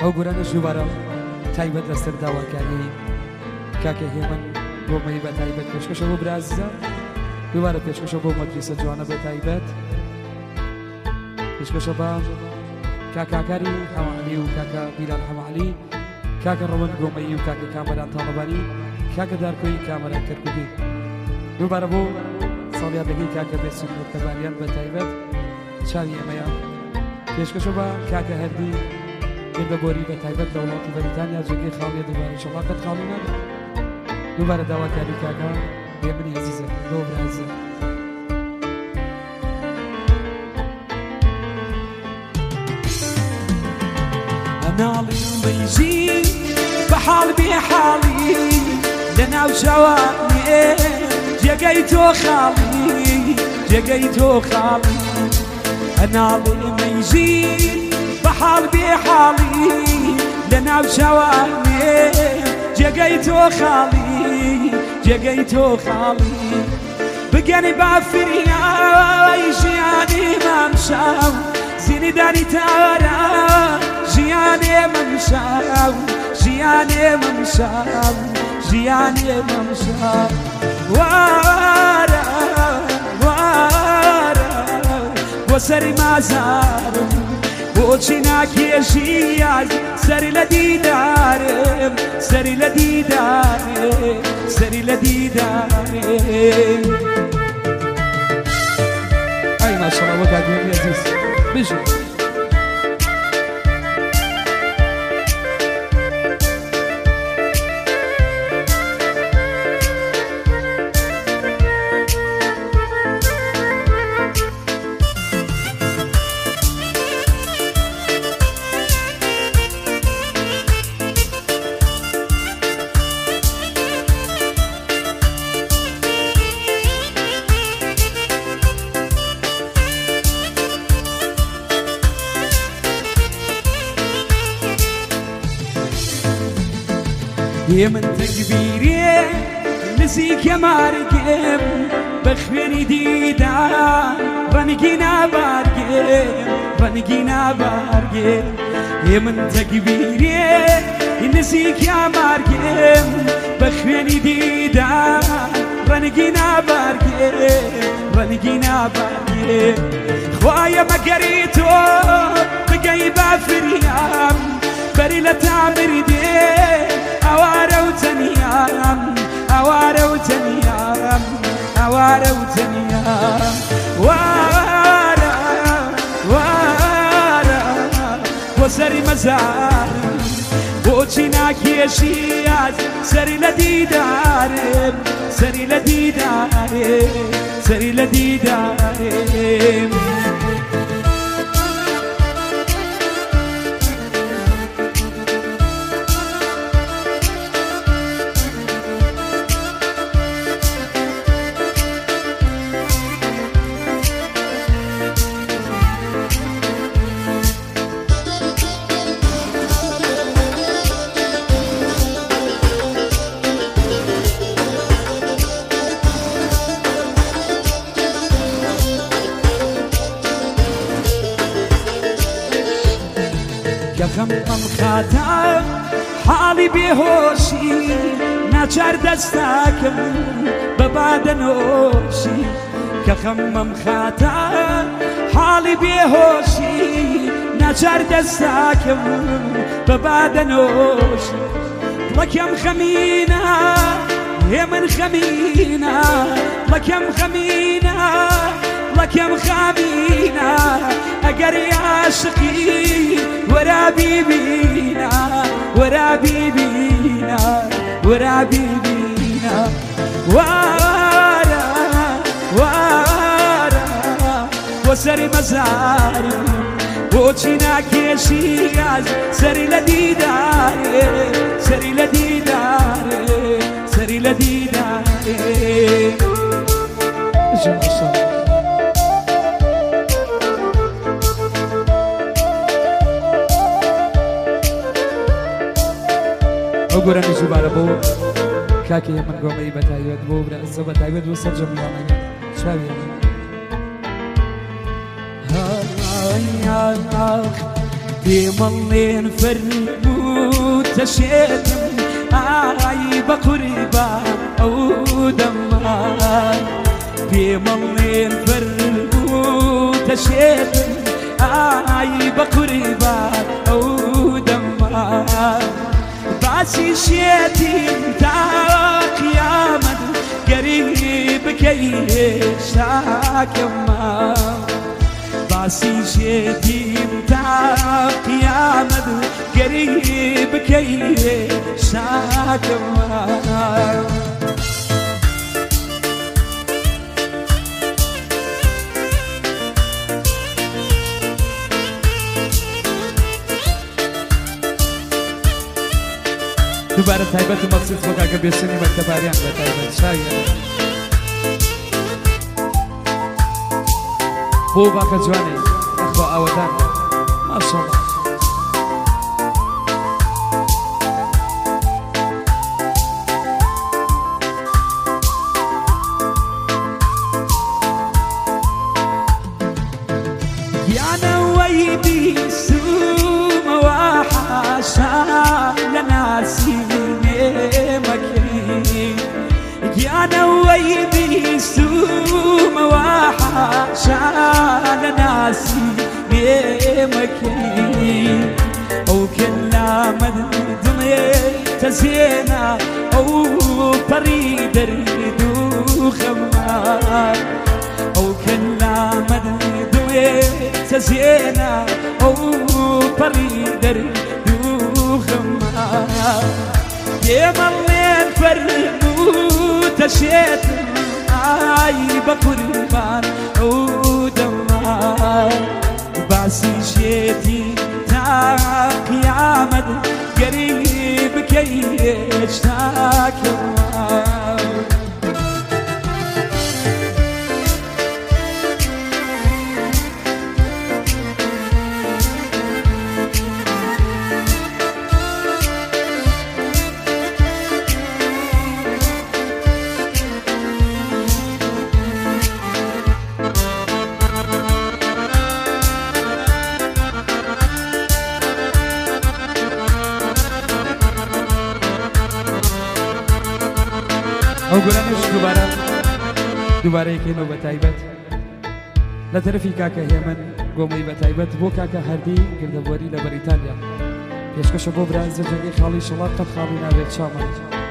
ئەو گورانە ژووبارە تایبەت لەسەر داواکاری کاکە هێمن بۆمەی بە تایبەت پێشکەشە بۆ برازیزە دووبارە پێشکەشە بۆ مەدرسە جوانە بە تایبەت پێشکەشە بە کاکاکاری حەوالی و کاکە بیران حەوالی کاکە ڕەوەند گۆمەیی و کاکە کامەران تاڵەبانی کاکە دارکۆی کامەران کەرکوبی دووبارە بۆ ساڵیادەکەی کاکە بێسوود مەکتەبانیان بە تایبەت چاوی ئەمەیە پێشکەشە بە کاکە هەردی گردە بۆری بە تایبەت لە وڵاتی بەریتانیا جێگەی خاڵیە دووبارە شەڵاقەت خاڵی نەبێت دووبارە داواکاری کاکە هێمنی عەزیزە بۆ برازە ناڵی بەیزی بە حاڵ بێ حاڵی لەناو شەوانێ جێگەی تۆ خاڵی جێگەی تۆ خاڵی ناڵی بەیزی بە حاڵ بێ حاڵی لەناو شەوانێ جێگەی تۆ خاڵی جێگەی تۆ خاڵی بگەنی بافریای ژیانی مامشاو زینی دانی تارە ژیانێ مەمشاو ژیانێ مەمشاو ژیانێ مەمشاو وارە وارە بۆ سەری مازارم بۆچی ناکێژیان سەری لە دیدارم سەری لە دیدارم سەری لە دیدارم ئای ماشەڵڵا وە کاکێمی عەزیز بژێ من تكبيري نسيك يا مارقم بخبري ديدان رنقينا بارقم رنقينا بارقم من تكبيري نسيك يا مارقم بخبري ديدان رنقينا بارقم رنقينا بارقم خوايا ما قريتو بقاي بافريام بري لا تعمر دي أوارة وتنيام أوارة وتنيام أوارة وتنيام وارة وارة وسري مزار بوچي ناكيشيات سري لديدارم سري لديدارم سري لديدارم كخمم خاتم حالي بهوشي ناچار دستاكم ببعد نوشي كخمم خاتم حالي بهوشي ناچار دستاكم ببعد نوشي لكم خمينة هي من خمينة لكم خمينة لكم خمينة أقر عاشقي ورا بيبينا ورا بيبينا ورا بيبينا وارا وارا وسري مزاري بوچي ناكيشياز سري لديداري سري لديداري سري لديداري ئەوگۆرانی ژووبارە بۆ کاکی هێمن گۆمەی بە تایبەت بۆ برازە بە تایبەت بۆ سەرجەمیانەکە چاوی بملين فرموت تشيتم آي بقربا أو دمان بملين فرموت تشيتم آي بقربا أو دمان باسي شيتم تا قيامة قريب كيشاك ما باسي شيتم تا قيامة قريب كيشاك ما دوباره تایبەت مەخصوص بۆ کاکە بێسنی مەکتەباریان بە تایبەت شایە بۆ باکە جوانەی ئەخوا ئاوەدان ماشەڵڵا گیانەوەی بیسوومەوە حاشا لە ناسیمێمەکەی گیانەوەی بیسوومەوە حاشا لە ناسیمێمەکەی ئەو کەلامەت دڵێ تەزێنا ئەو پەڕی دەرد و خەمان ئەو کەلامەت تزينا أو بريدر دوخما يملين فرمو تشيت آي بقربان أو دمان باسي شيتي تا قيامة قريب كيشتاك ئەو گۆرانش دووبارە یەکەینەوە بە تایبەت لە تەرەفی کاکە هێمن گۆمەی بە تایبەت بۆ کاکە هەردی گردەبوەری لە بەریتانیا پێشکەشە بۆ برانزە جەنگی خاڵی شڵات قەت خاڵی ناوێت چامان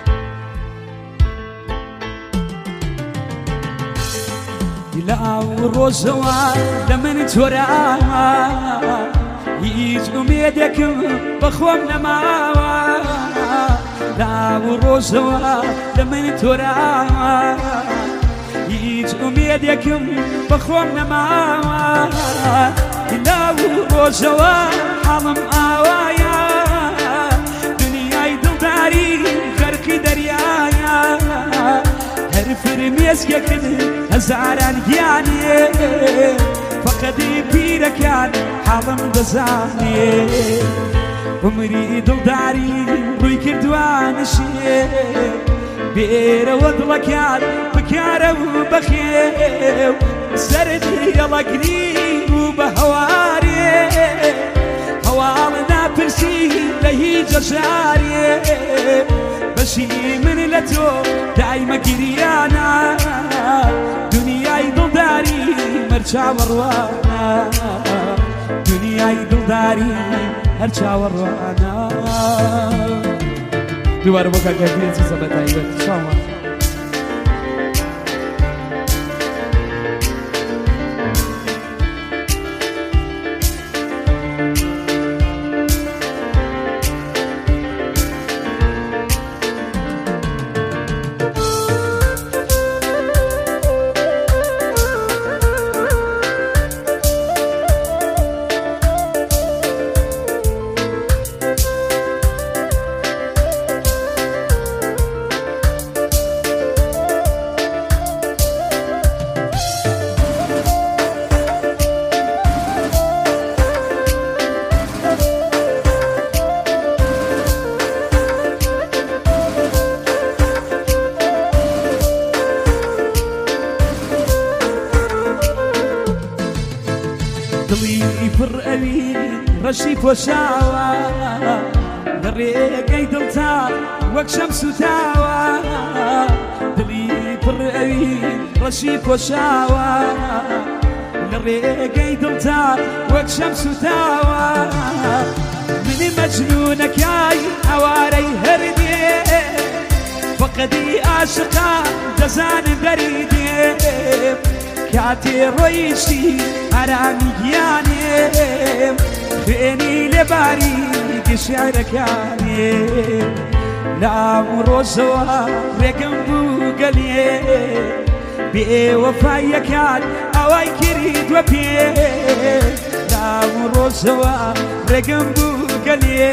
لە ئاو ڕۆژەوە لە من تۆراوە هیچ ئومێدێکم بەخۆم نەماوە لاو ڕۆژەوە لە من تۆراوە هیچ ئومێدێکم بەخۆم نەماوە لاو ڕۆژەوە حاڵم ئاوایە دنیای دڵداری غەرقی دەریایە هەر فرمێسکێکت هەزاران گیانێ فەقەدی پیرەکان حاڵم دەزانێ عمری دڵداری ڕووی کردوانشێ بێرەوە دڵەکان بکارە و بەخێو سەردی هێڵەگری و بە هەوارێ هەواڵ ناپرسی لە هیچ جەژارێ بەشی من لە تۆ دایمە گریانە دنیای دڵداری مەر چاوەڕوانە دنیای دڵداری هەر چاوەڕوانە دووبارە بۆ کاکە بێزیزە بە تایبەت چاوان دڵی پڕ ئەوی ڕەشی پۆشاوە لە ڕێگەی دڵتا وەک شەمس و تاوە دڵی پڕ ئەوی ڕەشی پۆشاوە لە ڕێگەی دڵتا وەک شەمس و تاوە منی مەجنونەکای ئەوارەی هەردێ فەقەدی ئاشقا دەزانم بەریدێ کاتێ ڕۆیشتی ئارامی گیانێ خوێنی لێباری گشارەکانێ لام و ڕۆژەوە ڕێگەم بوو گەلێ بێوەفاییەکان ئەوای کردووە پێ لام و ڕۆژەوە ڕێگەم بوو گەلێ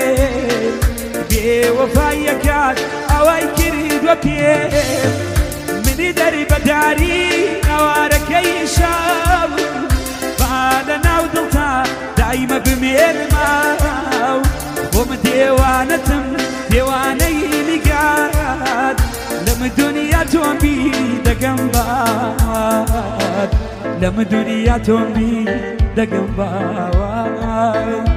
بێوەفاییەکان ئەوای کردووە پێ منی دەری بەداری ئەوارەکەی شاو با لە ناو دڵتا دایمە بمێنماو بۆم دێوانەتم دێوانەی نیگات لەم دنیا تۆمی دەگەم باد لەم دنیا تۆمی دەگەم باوە